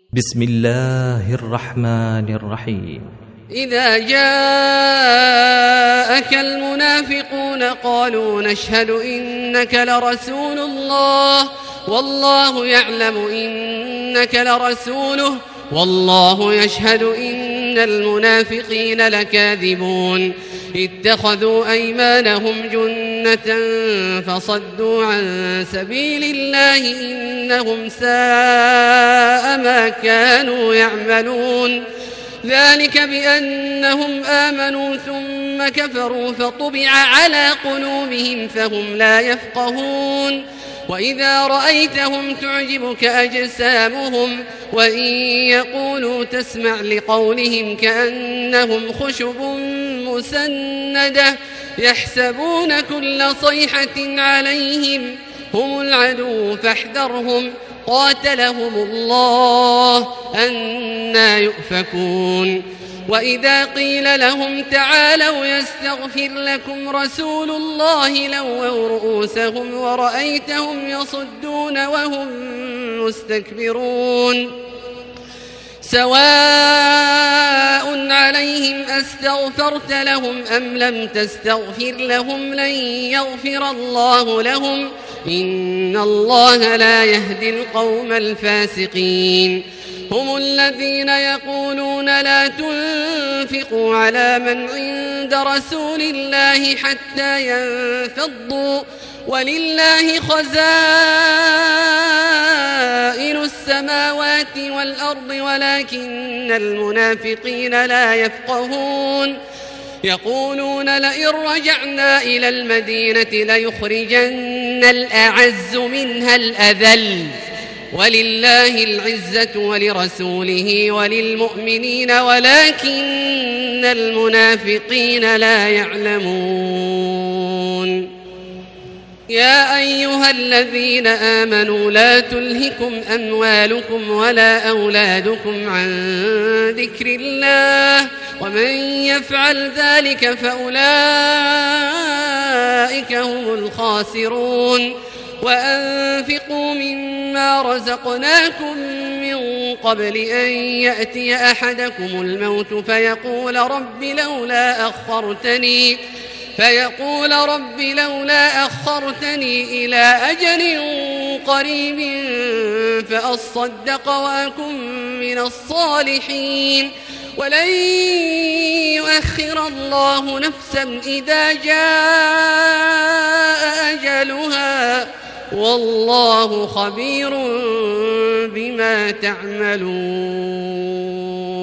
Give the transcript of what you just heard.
بسم الله الرحمن الرحيم. إذا جاءك المنافقون قالوا نشهد إنك لرسول الله والله يعلم إنك لرسوله والله يشهد إن المنافقين لكاذبون اتخذوا أيمانهم جنة فصدوا عن سبيل الله إنهم ساء ما كانوا يعملون ذلك بأنهم آمنوا ثم كفروا فطبع على قلوبهم فهم لا يفقهون وإذا رأيتهم تعجبك أجسامهم وإن يقولوا تسمع لقولهم كأنهم خشب مسندة يحسبون كل صيحة عليهم هم العدو فاحذرهم قاتلهم الله أنى يؤفكون وإذا قيل لهم تعالوا يستغفر لكم رسول الله لووا رؤوسهم ورأيتهم يصدون وهم مستكبرون سواء عليهم أستغفرت لهم أم لم تستغفر لهم لن يغفر الله لهم إن الله لا يهدي القوم الفاسقين هم الذين يقولون لا تنفقوا على من عند رسول الله حتى ينفضوا ولله خزائن السماوات والأرض ولكن المنافقين لا يفقهون يقولون لئن رجعنا إلى المدينة ليخرجن الأعز منها الأذل ولله العزة ولرسوله وللمؤمنين ولكن المنافقين لا يعلمون يا أيها الذين آمنوا لا تلهكم أموالكم ولا أولادكم عن ذكر الله ومن يفعل ذلك فأولئك هم الخاسرون وأنفقوا مما رزقناكم من قبل أن يأتي أحدكم الموت فيقول رب لولا أخرتني إلى أجل قريب فأصدق وأكن من الصالحين ولن يؤخر الله نفسا إذا جاء أجلها والله خبير بما تعملون.